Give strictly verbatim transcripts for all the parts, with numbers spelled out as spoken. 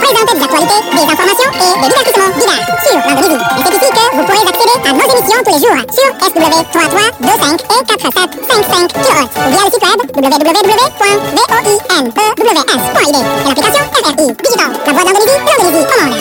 présenter des actualités, des informations et des divertissements divers sur l'Indonésie. Et c'est ici que vous pourrez accéder à nos émissions tous les jours sur S W trois trois deux cinq et quatre sept cinq cinq kHz ou via le site web w w w point voinews point i d et l'application F R I Digital, la voix d'Indonésie, l'Indonésie au monde.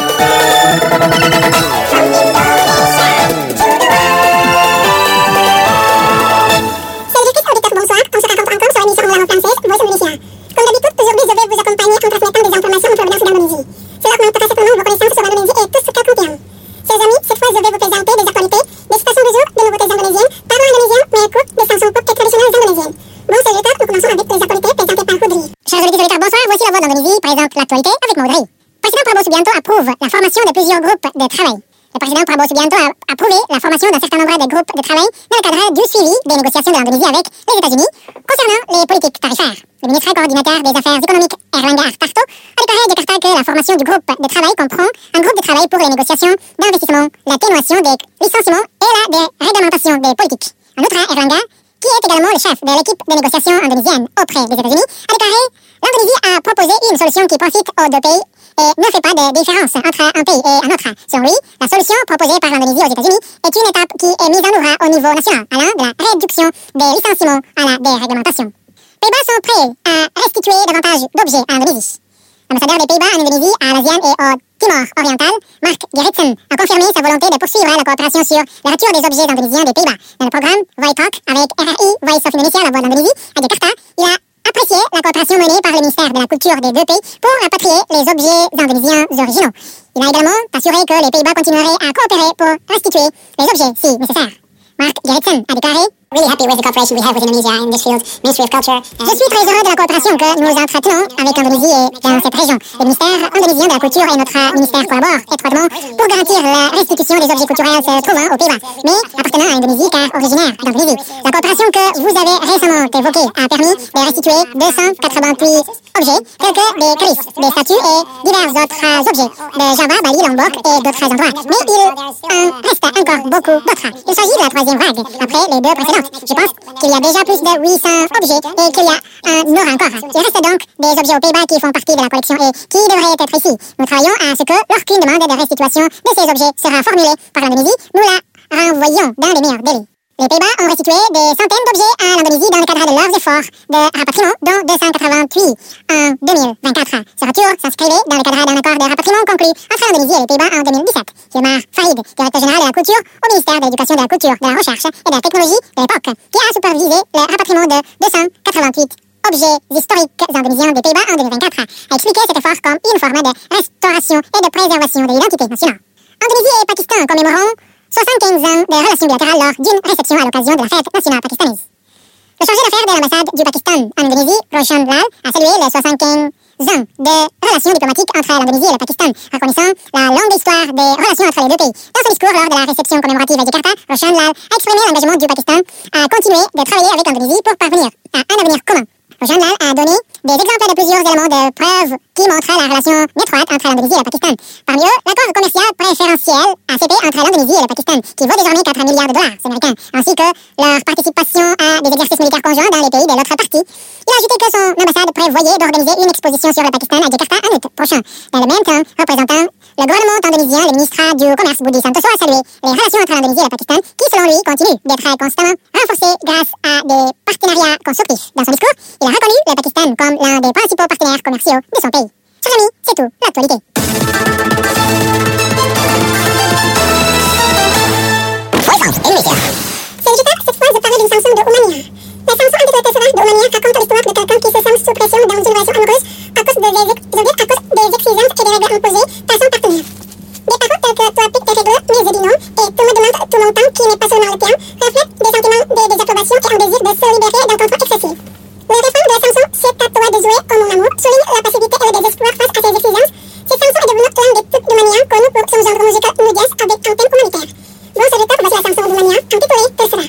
Bonsoir, on se rencontre encore sur l'émission de la langue française, Voice of Indonesia. Comme d'habitude, aujourd'hui, je vais vous accompagner en transmettant des informations en provenance d'Indonésie. Cela augmentera certainement vos connaissances sur l'Indonésie et tout ce qu'elle contient. Chers amis, cette fois, je vais vous présenter des actualités, des citations du jour, des nouveautés indonésiennes, parlant indonésien, mais écoute, des chansons pop traditionnelles indonésiennes. Bon, chers auditeurs, nous commençons avec les actualités présentées par Audrey. Chers auditeurs, bonsoir, voici la voix d'Indonésie présente l'actualité avec Audrey. Le président Prabowo Subianto approuve la formation de plusieurs groupes de travail. Le président Prabowo Subianto a approuvé la formation d'un certain nombre de groupes de travail dans le cadre du suivi des négociations de l'Indonésie avec les États-Unis concernant les politiques tarifaires. Le ministre coordinateur des Affaires économiques, Erlangga Hartarto, a déclaré à Jakarta que la formation du groupe de travail comprend un groupe de travail pour les négociations d'investissement, l'atténuation des licenciements et la déréglementation des politiques. En outre, Erlangga, qui est également le chef de l'équipe de négociation indonésienne auprès des États-Unis, a déclaré « L'Indonésie a proposé une solution qui profite aux deux pays et ne fait pas de différence entre un pays et un autre. Selon lui, la solution proposée par l'Indonésie aux États-Unis est une étape qui est mise en œuvre au niveau national, allant de la réduction des licenciements à la déréglementation. Les Pays-Bas sont prêts à restituer davantage d'objets à l'Indonésie. L'ambassadeur des Pays-Bas en Indonésie, à l'ASEAN et au Timor oriental, Mark Gerritsen, a confirmé sa volonté de poursuivre la coopération sur le retour des objets indonésiens des Pays-Bas. Dans le programme Voice Talk avec R R I Voice of Indonesia, la voix de l'Indonésie, à Jakarta, il a apprécié la coopération menée par le ministère de la Culture des deux pays pour rapatrier les objets indonésiens originaux. Il a également assuré que les Pays-Bas continueraient à coopérer pour restituer les objets si nécessaire. Mark Gerritsen a déclaré Really happy with the cooperation we have with Indonesia in this field, Ministry of Culture. Je suis très heureux de la coopération que nous entretenons avec l'Indonésie et dans cette région. Le ministère indonésien de la Culture et notre ministère collaborent étroitement pour garantir la restitution des objets culturels se trouvant aux Pays-Bas, mais appartenant à l'Indonésie car originaire d'Indonésie. La coopération que vous avez récemment évoquée a permis de restituer deux cent quatre-vingt-huit objets, tels que des calices, des statues et divers autres objets de Java, Bali, Lombok et d'autres endroits. Mais il en reste encore beaucoup d'autres. Il s'agit de la troisième vague, après les deux précédentes. Je pense qu'il y a déjà plus de huit cents objets et qu'il y a un aura encore. Il reste donc des objets aux Pays-Bas qui font partie de la collection et qui devraient être ici. Nous travaillons à ce que, lorsqu'une demande de restitution de ces objets sera formulée par l'Indonésie, nous la renvoyons dans les meilleurs délais. Les Pays-Bas ont restitué des centaines d'objets à l'Indonésie dans le cadre de leurs efforts de rapatriement, dont deux cent quatre-vingt-huit en deux mille vingt-quatre. Ce retour s'inscrivait dans le cadre d'un accord de rapatriement conclu entre l'Indonésie et les Pays-Bas en deux mille dix-sept. Gilmar Farid, directeur général de la Culture au ministère de l'Éducation, de la Culture, de la Recherche et de la Technologie de l'époque, qui a supervisé le rapatriement de deux cent quatre-vingt-huit objets historiques indonésiens des Pays-Bas en deux mille vingt-quatre, a expliqué cet effort comme une forme de restauration et de préservation de l'identité nationale. Indonésie et Pakistan commémoreront soixante-quinze ans de relations bilatérales lors d'une réception à l'occasion de la fête nationale pakistanaise. Le chargé d'affaires de l'ambassade du Pakistan en Indonésie, Roshan Lal, a salué les soixante-quinze ans de relations diplomatiques entre l'Indonésie et le Pakistan, reconnaissant la longue histoire des relations entre les deux pays. Dans son discours lors de la réception commémorative à Jakarta, Roshan Lal a exprimé l'engagement du Pakistan à continuer de travailler avec l'Indonésie pour parvenir à un avenir commun. Roshan Lal a donné des exemples de plusieurs éléments de preuve qui montrent la relation étroite entre l'Indonésie et le Pakistan. Parmi eux, l'accord commercial préférentiel A C P entre l'Indonésie et le Pakistan, qui vaut désormais quatre milliards de dollars américains, ainsi que leur participation à des exercices militaires conjoints dans les pays de l'autre partie. Il a ajouté que son ambassade prévoyait d'organiser une exposition sur le Pakistan à Jakarta en août prochain. Dans le même temps, représentant le gouvernement indonésien, le ministre du Commerce Budi Santoso a salué les relations entre l'Indonésie et le Pakistan, qui selon lui continuent d'être constamment renforcées grâce à des partenariats constructifs. Dans son discours, il a reconnu le Pakistan comme l'un des principaux partenaires commerciaux de son pays. Chers amis, c'est tout, l'actualité. C'est digital, cette fois je parlais d'une chanson de Oumania. La chanson intitulée Tessera de Oumania raconte l'histoire de quelqu'un qui se sent sous pression dans une relation amoureuse à cause des, ex- à cause des exigences et des règles imposées par son partenaire. Des paroles telles que toi pique tes règles, mais je dis non, et tout me demande tout mon temps qui n'est pas seulement le tien, reflètent des sentiments de désapprobation et un désir de se libérer d'un contrôle excessif. Le refrain de la chanson C'est à toi de jouer, oh mon amour souligne la passivité et le désespoir face à ces exigences. Cette chanson est devenue l'un des tubes d'Oumania, connu pour son genre musical nudies avec un thème humanitaire. Bon, c'est le top, voici la chanson d'Oumania, intitulée Tessera.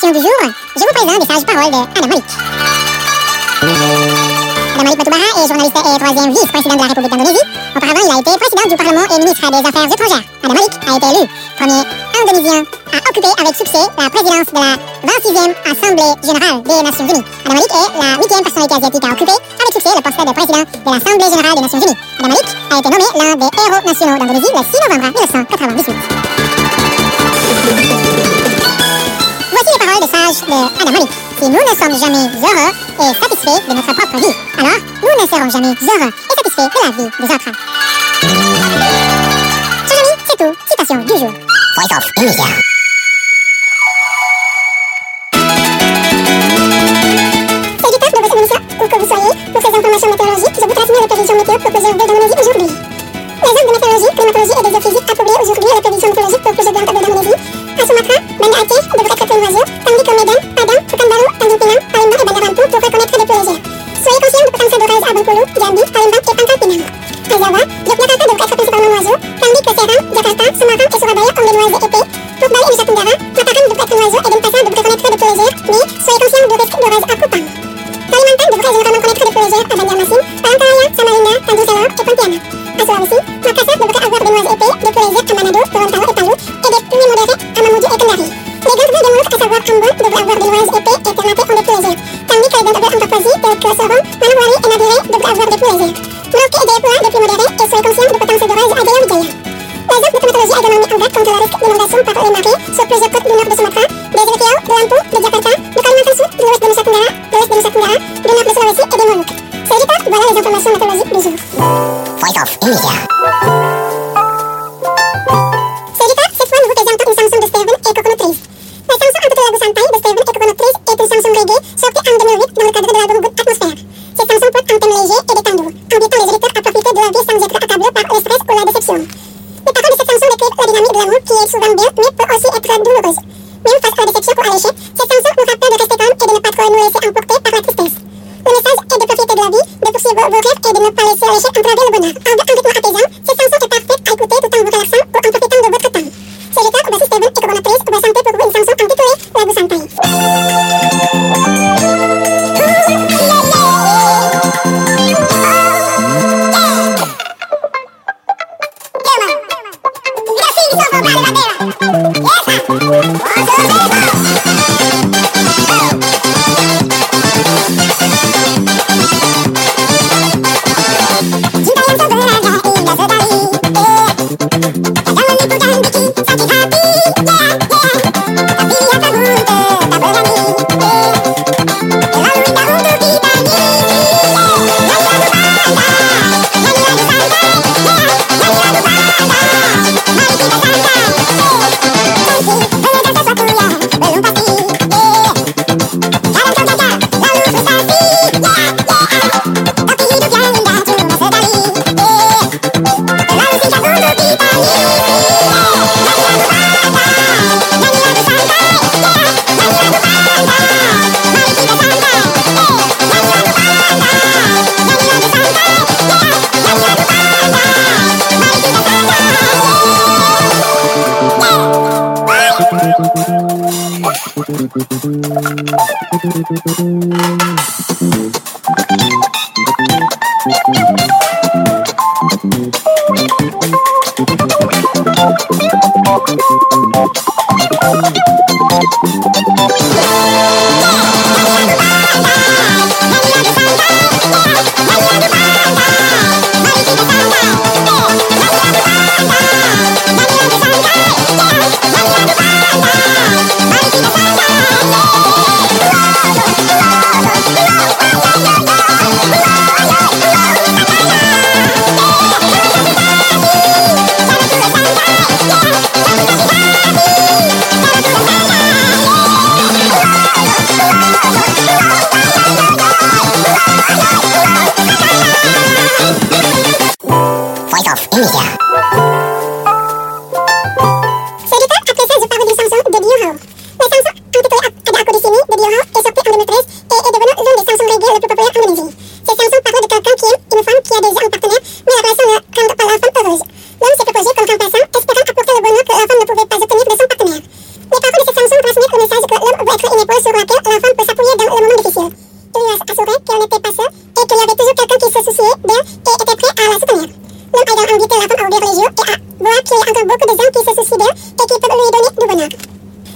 citation du jour, je vous présente des sages paroles de Adam Malik. Adam Malik Batubara est journaliste et troisième vice-président de la République d'Indonésie. Auparavant, il a été président du Parlement et ministre des Affaires étrangères. Adam Malik a été élu premier Indonésien à occuper avec succès la présidence de la vingt-sixième Assemblée générale des Nations Unies. Adam Malik est la huitième personnalité asiatique à occuper avec succès le poste de président de l'Assemblée générale des Nations Unies. Adam Malik a été nommé l'un des héros nationaux d'Indonésie le six novembre mille neuf cent quatre-vingt-dix-huit. Voici les paroles de sage de Adam Malik. Si nous ne sommes jamais heureux et satisfaits de notre propre vie, alors nous ne serons jamais heureux et satisfaits de la vie des autres. Chers amis, c'est tout. Citation du jour. Voice of Indonesia. Salut de votre émission, où que vous soyez, pour ces informations météorologiques, je vous transmets les prévisions météo proposées en d'Indonésie aujourd'hui. Les hommes de météorologie, climatologie et des géophysiques approuvés aujourd'hui à la prévision météorologique pour plusieurs villes d'Indonésie. À Sumatra, Banda Aceh devrait être peu nuageux, tandis que Medan, Padang, Pekanbaru, Tanjung Pinang, Palembang et Bandar Lampung pourraient connaître des pluies légères. Soyez conscients du potentiel d'orage à Bengkulu, Jambi, Palembang et Pangkal Pinang. À Java, Yogyakarta devrait être principalement nuageux, tandis que Serang, Jakarta, Semarang et Surabaya ont des nuages épais. Pour Bali et Nusa Tenggara, Mataram devrait être nuageux et Denpasar devrait connaître des pluies légères, mais soyez conscients du risque d'orage à Kupang. Kalimantan devrait généralement connaître des pluies légères à Banjarmasin, Palangkaraya, Samarinda, Tanjung Selor et Pontianak. À Sulawesi, Makassar devrait avoir des nuages épais, des pluies légères à Manado, Gorontalo et Palu, et des pluies modérées à Mamuju et Kendari. Les grandes villes de Maluku, à savoir Ambon, devraient avoir des nuages épais et Ternate ont des pluies légères, tandis que les villes de Antaposi, telles que Sorong, Manokwari et Nadire, devraient avoir des pluies légères. Merauke et Jayapura des pluies modérées et soyez conscients du potentiel d'orage à Jaya Wijaya. Les offres de climatologie également mis en garde contre le risque d'inondation par les marées sur plusieurs côtes du nord de Sumatra, des îles Riau, de Lampung, de Jakarta, de Kalimantan Sud, de l'ouest de Nusa Tenggara, de l'est de Nusa Tenggara, du nord de Sulawesi et des Moluques. C'est Rita, voilà les informations météorologiques du jour. Voice of Indonesia. C'est Rita, cette fois nous vous présentons une chanson de Steven et Coconut Trees. La chanson intitulée Lagu Santai de Steven et Coconut Trees est une chanson reggae sortie en deux mille huit dans le cadre de l'album Good Atmosphere. Cette chanson porte un thème léger et détendu, invitant les auditeurs à profiter de la vie sans être accablés par le stress ou la déception. Les paroles de cette chanson décrivent la dynamique de l'amour qui est souvent belle mais peut aussi être douloureuse. Même face à la déception ou à l'échec, cette chanson nous rappelle de rester calme et de ne pas trop nous laisser emporter par la tristesse. Le message est de profiter de la vie, de poursuivre vos rêves et de ne pas laisser l'échec entraver le bonheur. En un rythme apaisant, cette chanson est parfaite à écouter tout en vous relaxant ou en profitant de votre temps. C'est Rita, voici Steven et Coconut Trees pour chanter pour vous une chanson intitulée Lagu Santai.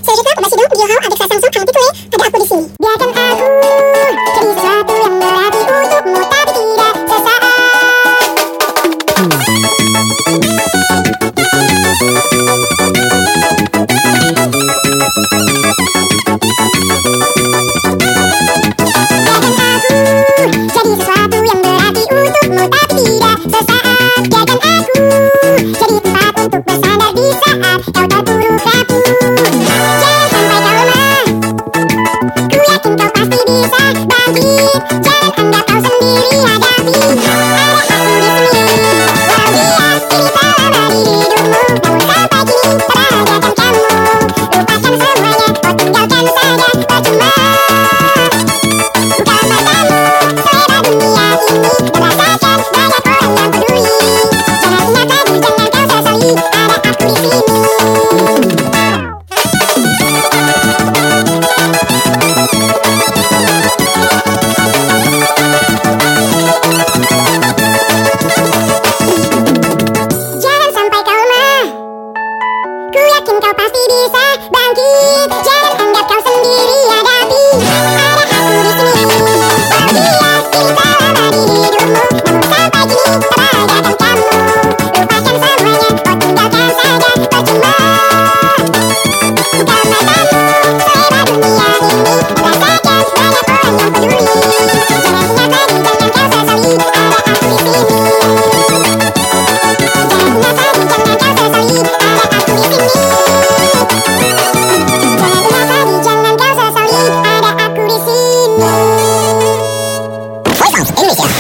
Selanjutnya, voici donc Biohao avec sa chanson intitulée Ada Aku di Sini. Biarkan aku jadi sesuatu yang berarti untukmu, tapi tidak sesaat. Jadi sesuatu yang berarti untukmu tapi tidak sesaat. Biarkan aku jadi tempat untuk bersandar di saat kau terpuruk rapuh. Jangan sampai kau lemah, ku yakin kau pasti bisa bangkit. Jangan anggap kau sendiri, hadapi. Ada aku di sini, walau dia kini telah berdiri hidupmu, namun sampai kini terbahagiakan kamu. Lupakan semuanya, oh tinggalkan saja, percuma. Bukan matamu selera dunia ini, dan rasakan banyak orang yang peduli. Jangan ingat lagi, jangan kau sesali, ada aku di sini. Jangan sampai kau lemah, ku yakin kau pasti bisa bangkit. Jangan anggap kau sendiri, hadapi. Ada aku di sini, walau dia kini telah berdiri hidupmu, namun sampai kini terbahagiakan kamu. Lupakan semuanya, oh tinggalkan saja, percuma. Bukan matamu selera dunia ini, dan rasakan banyak orang yang peduli. Jangan ingat lagi, jangan kau sesali, ada aku di sini. Jangan ingat lagi, jangan kau sesali, ada aku di sini. Jangan ingat lagi, jangan kau sesali, ada aku di sini. Voice of Indonesia.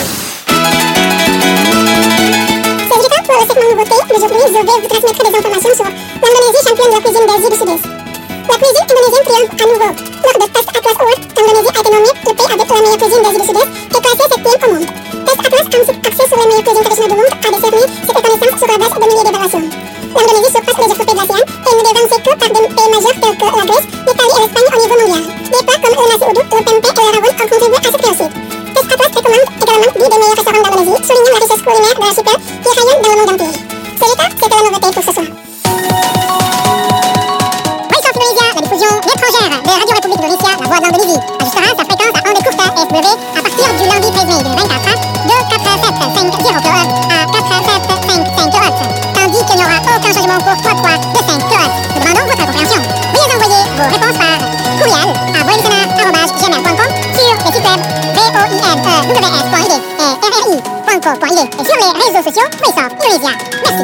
Selanjutnya, pour le segment nouveauté, aujourd'hui je vais vous transmettre des informations sur l'Indonésie, championne de la cuisine d'Asie du Sud-Est. La cuisine indonésienne triomphe à nouveau. Lors de Taste Atlas Award, l'Indonésie a été nommée le pays avec la meilleure cuisine d'Asie du Sud-Est et classée septième au monde. Taste Atlas, un site axé sur les meilleures cuisines traditionnelles du monde, a décerné cette reconnaissance sur la base de milliers d'évaluations. L'Indonésie surpasse les autres pays de l'ASEAN et ne devancée que par des pays majeurs tels que la Grèce, l'Italie et l'Espagne au niveau mondial. Des plats comme le nasi uduk, le tempeh et le rawon ont contribué à cette réussite. Taste Atlas recommande également dix des meilleurs restaurants d'Indonésie, soulignant la richesse culinaire de l'archipel qui rayonne dans le monde entier. Selanjutnya, c'était la nouveauté pour ce soir. Voice of Indonesia, la diffusion étrangère de Radio République Indonésia, la voix de l'Indonésie, ajustera sa fréquence à ondes courtes F W à partir du lundi treize mai deux mille vingt-quatre de quatre-vingt-sept virgule cinq kHz à quatre-vingt-sept virgule cinq kHz, tandis qu'il n'y aura aucun changement pour trois fois de cinq kHz. Nous demandons votre compréhension. Veuillez envoyer vos réponses par courriel à voinsena arobase gmail point com, sur les sites web voinews point i d et r r i point co point i d et sur les réseaux sociaux Voice of Indonesia. Merci.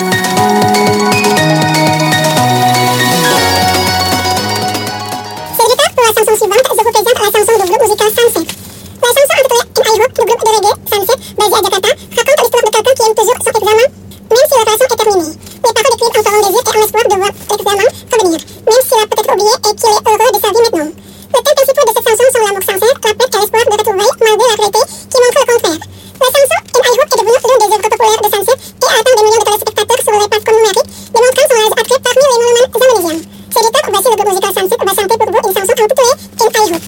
Pour la chanson suivante, je vous présente la chanson du groupe musical Sunset. La chanson intitulée In I Hope du groupe de reggae Sunset, basé à Jakarta, raconte l'histoire de quelqu'un qui aime toujours son examen, même si la relation est terminée. Les paroles écrivent en parlant désir et en espoir de voir l'examen revenir, même s'il a peut-être oublié et qu'il est heureux de sa vie maintenant. Le thème principal de cette chanson sont l'amour sincère, la paix et l'espoir de retrouver malgré la réalité qui montre le contraire. La chanson In I Hope est devenue l'une des œuvres populaires de Sunset et a atteint des millions de téléspectateurs sur les plateformes numériques, démontrant son large attrait parmi les monomanes indonésiens. Sénateur, voici le groupe musical Sunset va chanter pour vous une chanson intitulée In I Hope.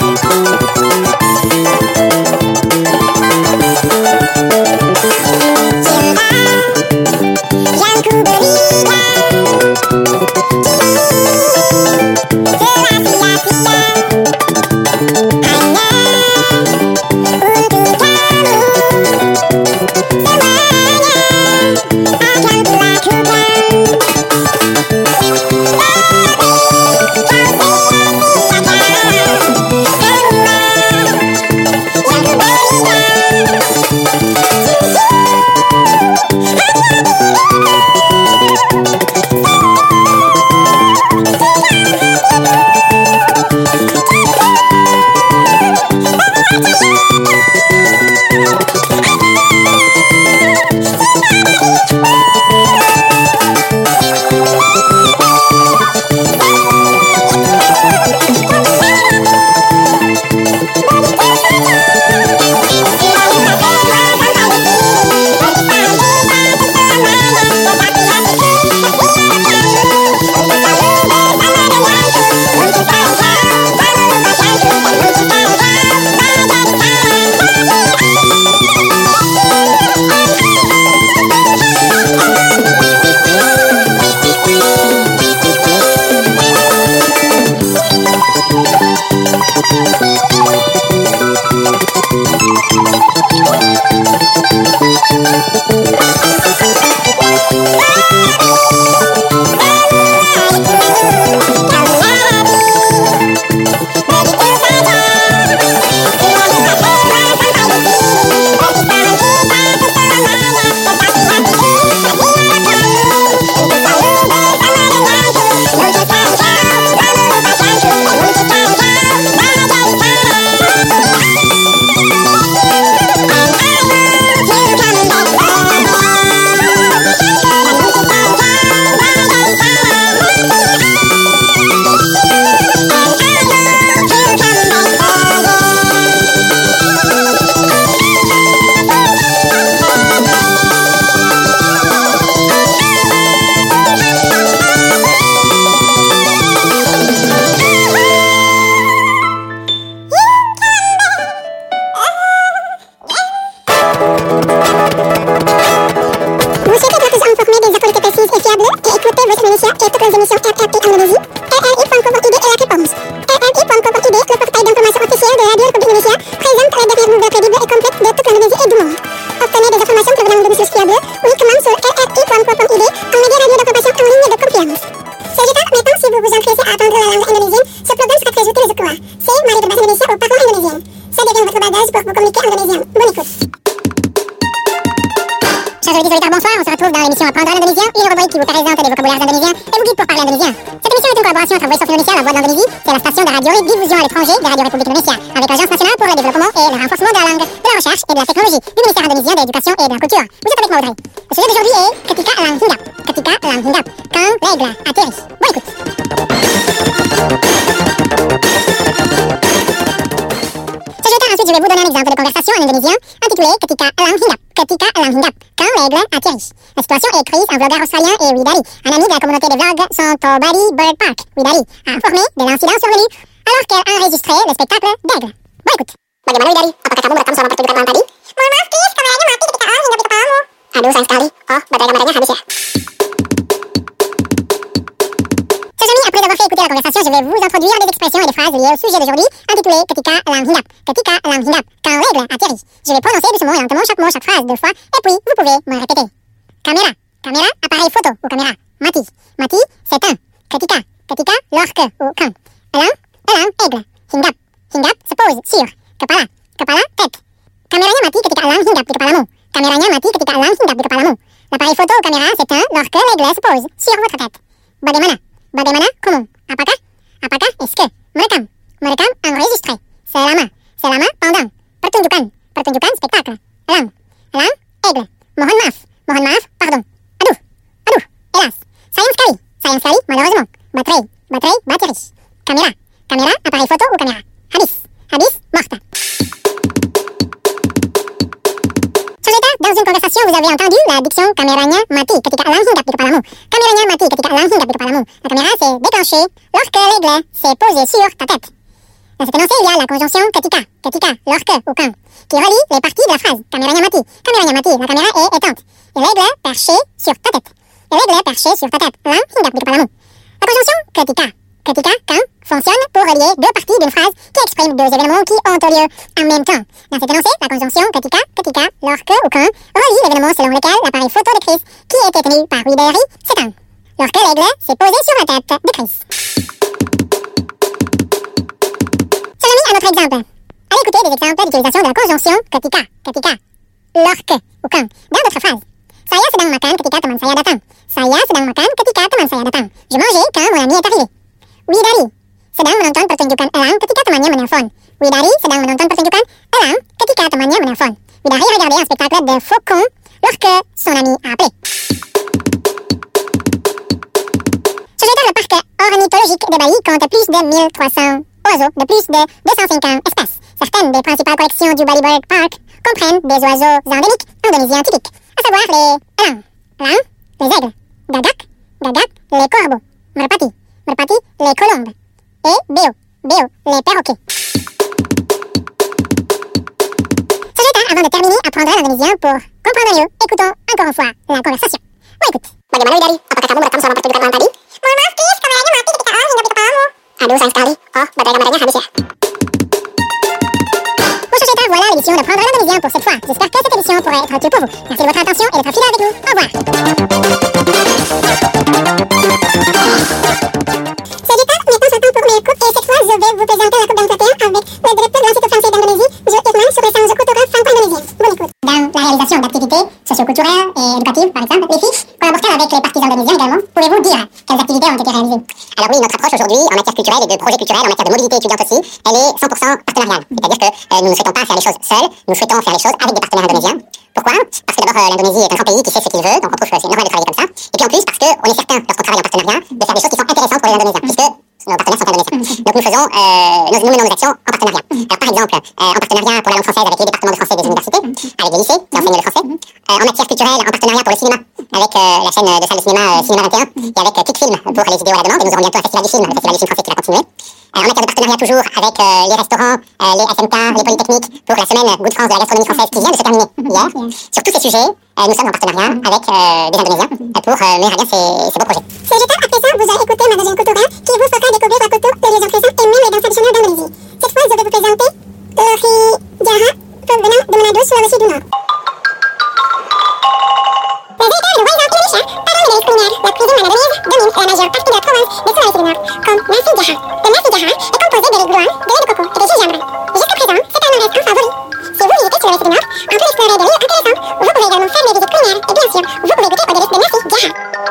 We'll be right back. Vlogueur australien et Widari, un ami de la communauté des vlogs, sont au Bali Bird Park. Widari a informé de l'incident survenu alors qu'elle enregistrait le spectacle d'aigle. Bon écoute. Bagaimana Widari? Apakah kamu merekam selama pertunjukan malam tadi? Mohon maaf, Chris, kameranya mati ketika awal hingga di kepalamu. Aduh, sayang sekali. Oh, baterai kameranya habis ya. Chers amis, après avoir fait écouter la conversation, je vais vous introduire des expressions et des phrases liées au sujet d'aujourd'hui, intitulées Ketika Elang Hinggap. Ketika Elang Hinggap, quand l'aigle atterrit. Je vais prononcer doucement et lentement chaque mot, chaque phrase deux fois, et puis vous pouvez me répéter. Caméra. Caméra, appareil photo ou caméra. Mati. Mati, s'éteint. Ketika. Ketika, lorsque ou quand. Elang. Elang, aigle. Hinggap. Hinggap, se pose sur. Kepala. Kepala, tête. Kameranya mati ketika elang hinggap di kepalamu. Kameranya mati ketika elang hinggap di kepalamu. L'appareil photo ou caméra s'éteint lorsque l'aigle se pose sur votre tête. Bagaimana. Bagaimana, comment. Apakah. Apakah, est-ce que. Merekam. Merekam, enregistré. Selama. Selama, pendant. Pertunjukan. Pertunjukan, spectacle. Elang. Elang, aigle. Mohon maaf. Mohon maaf, pardon. Aduh, aduh, hélas. Sayang sekali, sayang sekali, malheureusement. Baterai, baterai, batterie. Caméra, caméra, appareil photo ou caméra. Habis, habis, morte. Chers états, dans une conversation, vous avez entendu la diction kameranya mati ketika elang hinggap di kepalamu. Kameranya mati ketika elang hinggap di kepalamu. La caméra s'est déclenchée lorsque l'aigle s'est posé sur ta tête. Dans cet énoncé, il y a la conjonction ketika, ketika, lorsque ou quand, qui relie les parties de la phrase. Kameranya mati, kameranya mati, la caméra est éteinte. Et l'aigle perché sur ta tête. Et l'aigle perché sur ta tête. Elang hinggap di kepalamu. La conjonction ketika, ketika, quand, fonctionne pour relier deux parties d'une phrase qui expriment deux événements qui ont lieu en même temps. Dans cet énoncé, la conjonction ketika, ketika, lorsque ou quand relie l'événement selon lequel l'appareil photo de Chris, qui était tenu par Widari, s'éteint. Lorsque l'aigle s'est posé sur la tête de Chris. Chers amis, un autre exemple. Allez écouter des exemples d'utilisation de la conjonction ketika, ketika, lorsque ou quand dans d'autres phrases. Saya sedang makan ketika teman saya datang. Saya sedang makan ketika teman saya datang. Je mangeais quand mon ami est arrivé. Widari sedang menonton pertunjukan elang ketika temannya menelpon. Widari sedang menonton pertunjukan elang ketika temannya menelpon. Widari regardait un spectacle de faucons lorsque son ami a appelé. Ce jeteur, le parc ornithologique de Bali compte plus de mille trois cents oiseaux de plus de deux cent cinquante espèces. Certaines des principales collections du Bali Bird Park comprennent des oiseaux endémiques indonésiens typiques, à savoir les elang, elang, les aigles, gagak, gagak, les corbeaux, merpati, merpati, les colombes, et béo, béo, les perroquets. Sejata, avant de terminer, apprendra l'indonésien pour comprendre mieux. Écoutons encore une fois la conversation. Bon, écoute. Bagaimana Widari? Apakah kamu merekam selama pertunjukan malam tadi? Mohon maaf, Chris, kameranya mati ketika elang hinggap di kepalamu. Aduh, sayang sekali. Oh, baterai kameranya habis ya. Voilà l'émission décision de prendre l'indonésien pour cette fois. J'espère que cette édition pourrait être utile pour vous. Merci de votre attention et d'être fidèle avec nous. Au revoir. Salut, maintenant j'attends pour mes coupes et cette fois je vais vous présenter la coupe d'Angleterre avec le directeur de l'Institut français d'Indonésie, Joe Irman, sur les séances culturelles franco-indonésiennes. Bonne écoute. Dans la réalisation d'activités socioculturelles et éducatives, par exemple, les filles collaborent avec les partis indonésiens également. Pouvez-vous dire quelles activités ont été réalisées? Alors oui, notre approche aujourd'hui en matière culturelle et de projets culturels, en matière de mobilité étudiante aussi, elle est cent pour cent partenariale. C'est-à-dire que euh, nous ne souhaitons pas faire les choses seuls, nous souhaitons faire les choses avec des partenaires indonésiens. Pourquoi? Parce que d'abord euh, l'Indonésie est un grand pays qui sait ce qu'il veut, donc on trouve que c'est normal de travailler comme ça. Et puis en plus parce qu'on est certain, lorsqu'on travaille en partenariat, de faire des choses qui sont intéressantes pour les Indonésiens, puisque nos partenaires sont indonésiens. Donc nous faisons, euh, nous, nous menons nos actions en partenariat. Alors par exemple, euh, en partenariat pour la langue française avec les départements de français des universités, avec les lycées qui enseignent le français. Euh, en matière culturelle, en partenariat pour le cinéma, avec euh, la chaîne de salle de cinéma euh, Cinéma vingt et un, et avec euh, Clickfilm pour les vidéos à la demande. Et nous aurons bientôt un festival du film, le festival du film français qui va continuer. Euh, en matière de partenariat toujours avec euh, les restaurants, euh, les F M K, les polytechniques, pour la semaine Goût de France de la gastronomie française qui vient de se terminer hier. Sur tous ces sujets, euh, nous sommes en partenariat avec euh, des Indonésiens euh, pour euh, mener à bien ces, ces beaux projets. C'est juste après ça, vous aurez écouté Magazine Culturel qui vous fera découvrir la culture des lieux intéressants et même les danses traditionnelles d'Indonésie. Cette fois, je vais vous présenter Lori Diara, provenant de Manado, Sulawesi du Nord. La véritable voisin Indonésia parle de culinaire. La cuisine manadonienne domine la majeure partie de la province de Sulawesi du Nord, comme nasi jaha. Le nasi jaha est composé de riz blanc, de lait de coco et de gingembre. Jusqu'à présent, c'est un restaurant favori. Si vous visitez Sulawesi du Nord, en plus d'explorer des lieux intéressants, vous pouvez également faire des visites culinaires et bien sûr, vous pouvez goûter au délice de nasi jaha.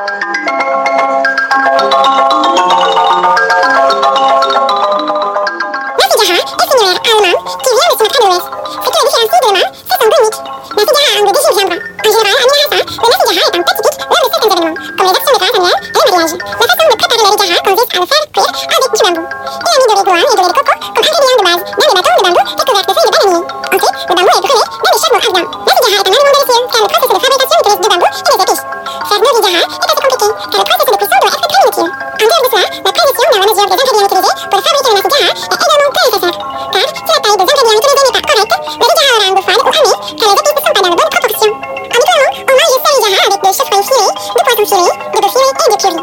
Nasi jaha est similaire à l'allemand qui vient de Sumatra de l'Ouest. Ce qui le différencie de l'allemand, c'est son goût unique. Nasi jaha a un goût de gingembre. En général, à Minahasa, le nasi jaha est un plat typique lors de certains événements, comme les actions de grâce annuelles et les mariages. La façon de préparer le riz jaha consiste à le faire cuire avec du bambou. Il est mis de riz blanc et de lait de coco comme ingrédients de base dans des bâtons de bambou recouverts de feuilles de bananier. Ensuite, le bambou est brûlé dans des charbons ardents. Nasi jaha est un aliment délicieux car le processus de fabrication utilise du bambou et des épices. Faire nasi jaha est assez compliqué car le processus de cuisson doit être très minutieux. En dehors de cela, la précision dans la mesure des ingrédients utilisés pour fabriquer le nasi jaha est également très nécessaire. Car si la taille des ingrédients utilisés n'est pas correcte, le riz jaha aura un goût fade ou amé car les épices ne sont pas dans de bonnes proportions. Habituellement, on mange le riz jaha avec des chevreils filés, du poisson filé, du bœuf filé et du curry.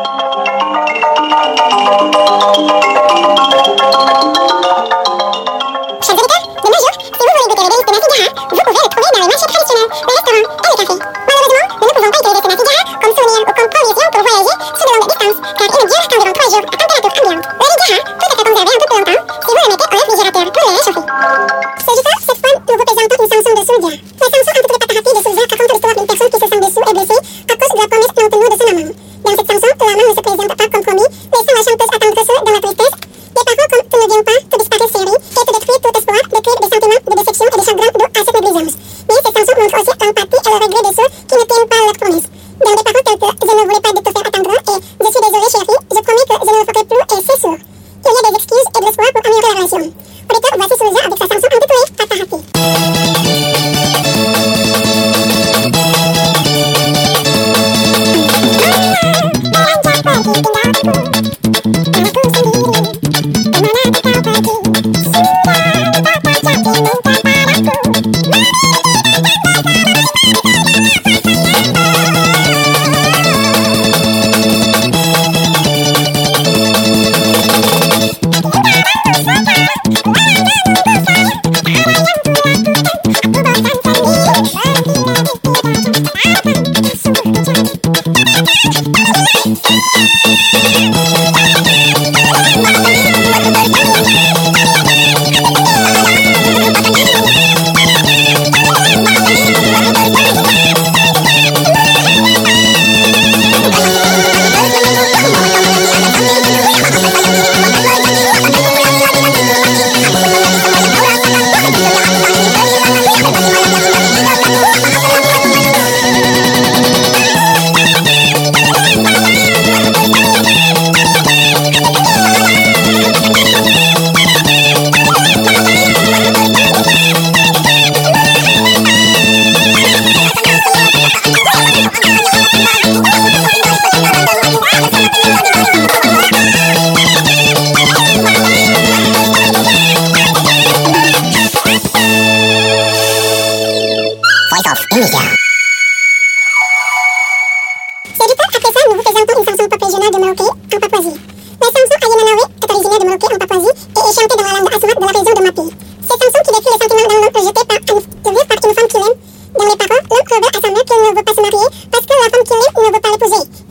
Chers auditeurs, de nos jours, si vous voulez goûter le délice de nasi jaha, vous pouvez le trouver dans les marchés traditionnels, les restaurants et les cafés. Malheureusement, nous ne pouvons pas utiliser ce nasi jaha comme souvenir ou comme provision pour voyager sur de longues distances, car il dure environ trois jours à température ambiante. Le riz jaha peut être conservé un peu plus longtemps si vous le mettez au réfrigérateur pour le réchauffer. Sagittaire, cette fois, nous vous présentons une chanson de Soudia. La chanson intitulée Patah Hati de Soudia raconte l'histoire d'une personne qui se sent déçue et blessée à cause de la promesse non tenue de son amant. Dans cette chanson, l'amant ne se présente pas comme promis, laissant la chanteuse attendre seule dans la tristesse. Des paroles comme tu ne viens pas, tu disparais chérie, et tu détruis tout espoir, décrivent des sentiments de déception et de chagrin dus à cette négligence. Mais cette chanson montre aussi l'empathie et le regret de ceux qui ne tiennent pas leurs promesses. Dans des paroles telles que je ne voulais pas te faire attendre et je suis désolée chérie, je promets que je ne le ferai plus et c'est sûr. Il y a des excuses et de l'espoir pour améliorer la relation. Auditeur, voici Soudia avec sa chanson intitulée Patah Hati. Cette chanson homme qui décrit les sentiments d'un homme rejeté par, de vivre par une femme qu'il aime, dont les parents l'ont prouvé à sa mère qu'il ne veut pas se marier parce que la femme qu'il aime ne veut pas l'épouser.